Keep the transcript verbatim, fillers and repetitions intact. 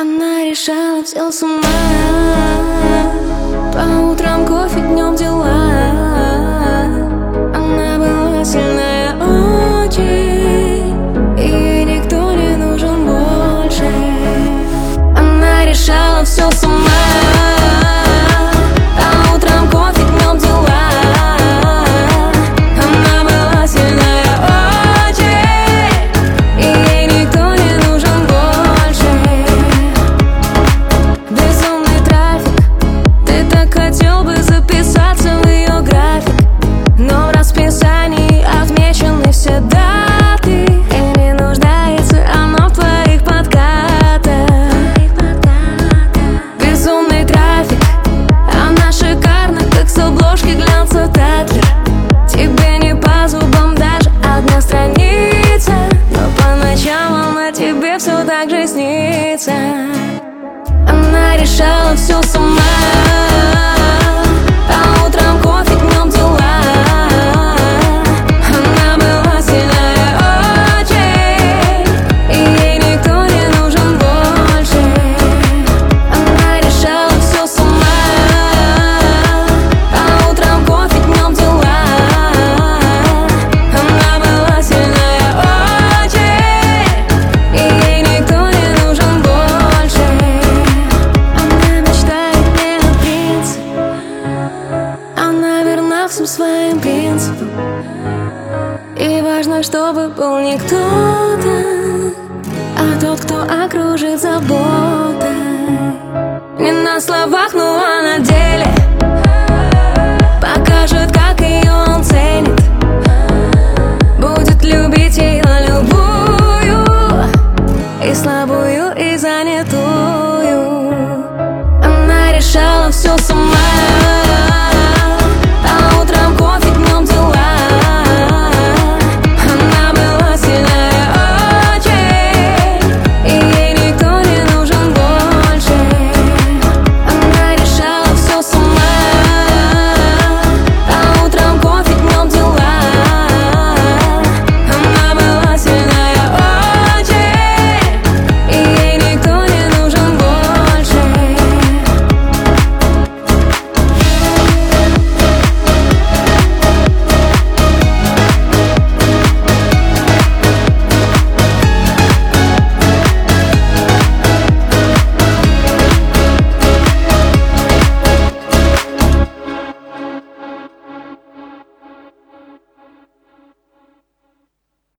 Она решала все сама. По утрам кофе, днем дела. Она была сильная очень, и ей никто не нужен больше. Она решала все сама. По утрам кофе, днем дела. Она была сильная очень, и ей никто не нужен больше. Безумный трафик, ты так хотел бы записаться в ее график, но в расписании отмечены все даты, и не нуждается оно в твоих подкатах. Безумный трафик, она шикарна, как с обложки глянца Татлер. Тебе не по зубам даже одна страница, но по ночам она тебе все так же снится. Она решала все сама. По утрам кофе, днем дела. Она была сильная очень, и ей никто не нужен больше. Она решала все сама. По утрам кофе, днем дела. Она была сильная очень, и ей никто не нужен больше. Она мечтает не о принце, она верна всем своим принципам. И важно, чтобы был не кто-то, а тот, кто окружит заботой. Не на словах, но а на деле покажет, как ее он ценит. Будет любить ее любую, и слабую, и занятую. Она решала все сама.